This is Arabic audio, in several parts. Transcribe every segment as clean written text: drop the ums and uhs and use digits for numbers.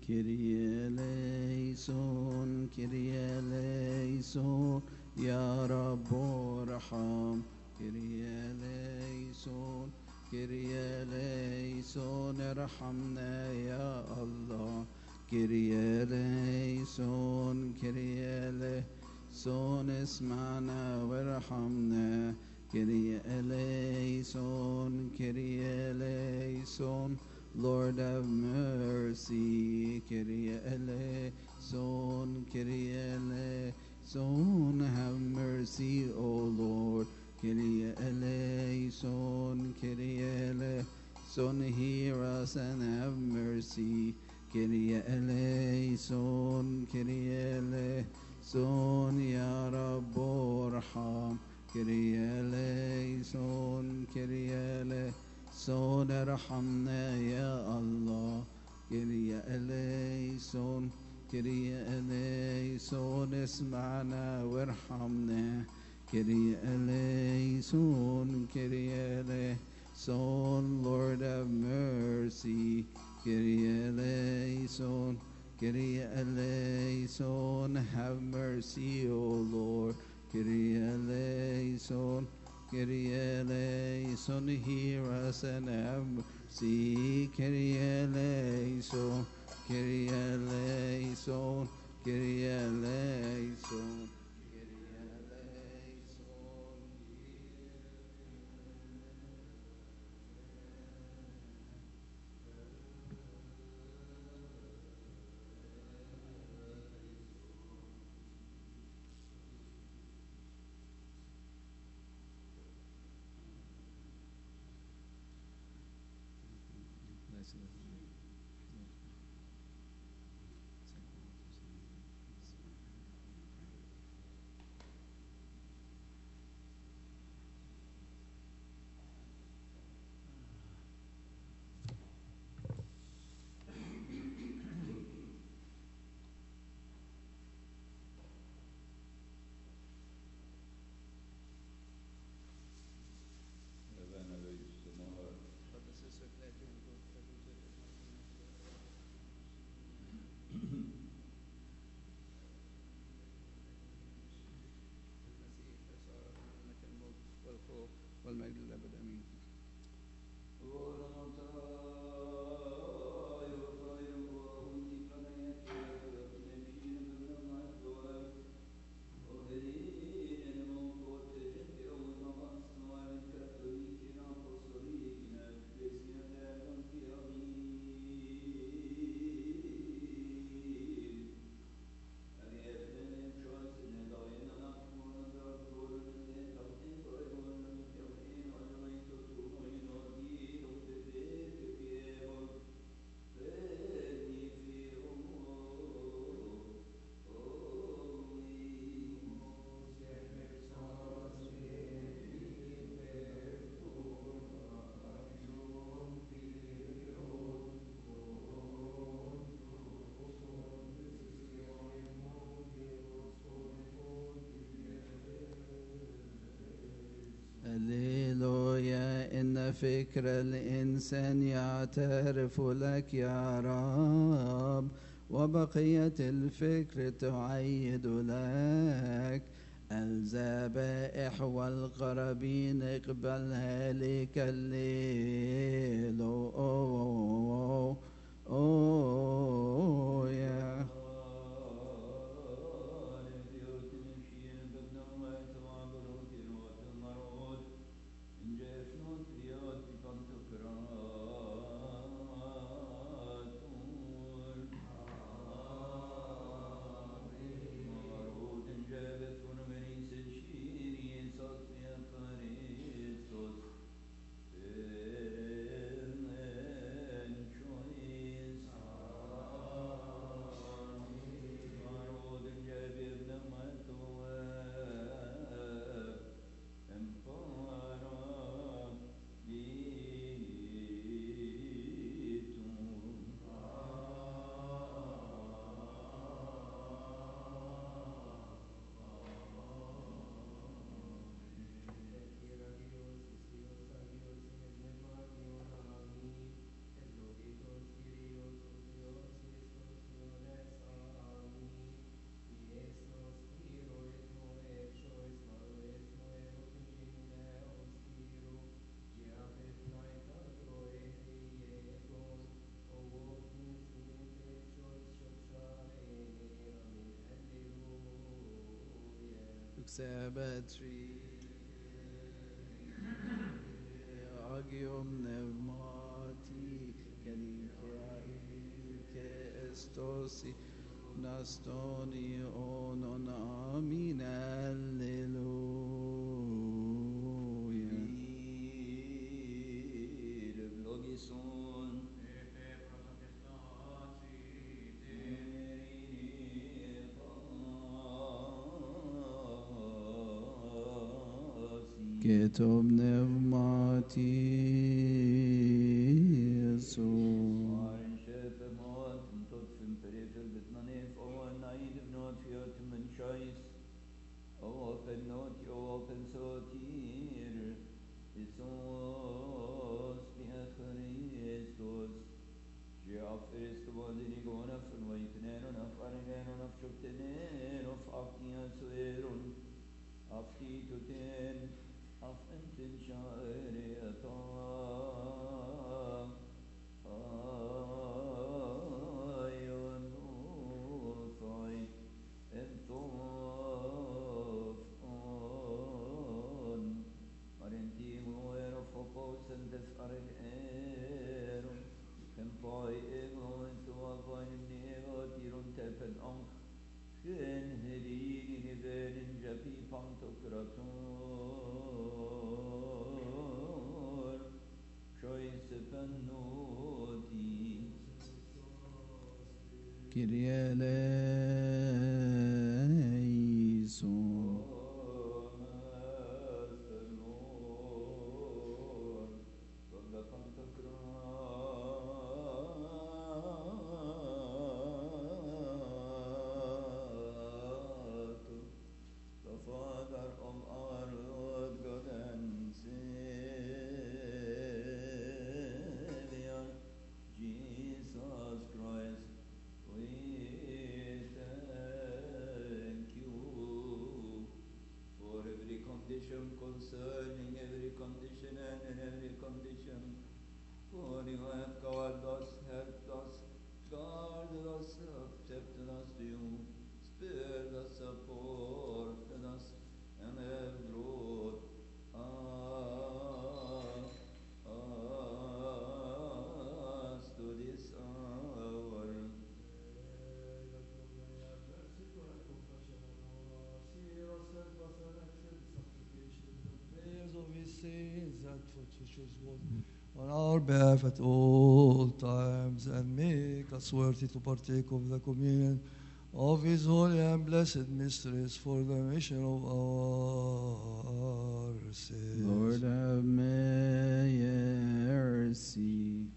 Kyrie eleison, Kyrie eleison, Ya Rabbo Raham. Kyrie eleison, Kyrie eleison, ارحمنا يا الله. Kyrie eleison, Kyrie eleison, اسمعنا وارحمنا. Kyrie eleison, Kyrie eleison, Lord have mercy. Kyrie eleison, Kyrie eleison, have mercy, O Lord. Kyrie eleison, Kyrie eleison, hear us and have mercy. Kyrie eleison, Kyrie eleison, Ya Rabbo Arham. Kyrie eleison, Kyrie eleison, ارحمنا يا الله. Kyrie eleison, Kyrie eleison, اسمعنا وارحمنا. Kyrie eleison, Kyrie eleison, Lord have mercy. Kyrie eleison, Kyrie eleison, have mercy, O Lord. Kyrie eleison, Kyrie eleison, hear us and have mercy. Kyrie eleison, Kyrie eleison, Kyrie eleison. والمجد للأبد آمين. هللويا. إن فكر الإنسان يعترف لك يا رب، وبقية الفكر تعيد لك. الذبائح والقرابين اقبلها لك الليل. يا Sabatri Agium Pneumati Calicae Estosi Nastoni Onon Amin Alleluia. Ketum Pneumati Kyrie eleison. On our behalf at all times, and make us worthy to partake of the communion of His holy and blessed mysteries for the remission of our sins. Lord have mercy.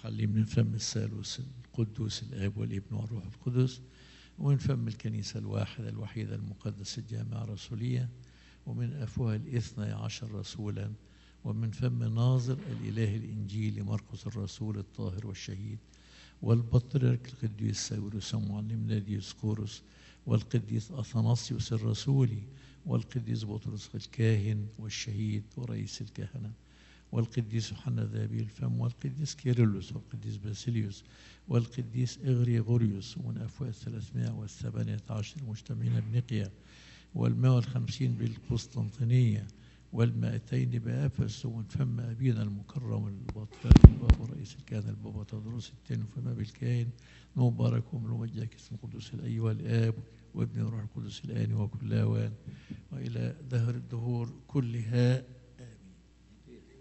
المتحلين من فم الثالوث القدوس الآب والابن والروح القدس، ومن فم الكنيسة الواحدة الوحيدة المقدسة الجامعة الرسولية، ومن أفواه 12 رسولا، ومن فم ناظر الإله الإنجيلي مرقس الرسول الطاهر والشهيد، والبطريرك القديس ساويرس معلمنا ديوسقورس، والقديس أثناسيوس الرسولي، والقديس بطرس الكاهن والشهيد ورئيس الكهنة، والقديس يوحنا ذهبي الفم، والقديس كيرلس، والقديس باسيليوس، والقديس إغريغوريوس، ومن أفواه 318 المجتمعين بنقيا، وال150 بالقسطنطينية، وال200 بأفس، ومن فم أبينا المكرم البطريرك البابا رئيس الكهنة البابا تدرس الثاني، وفم بالكاهن مبارك ومجاك اسم القدس الأيها الآب وابن الروح القدس الآن وكل أوان وإلى دهر الدهور كلها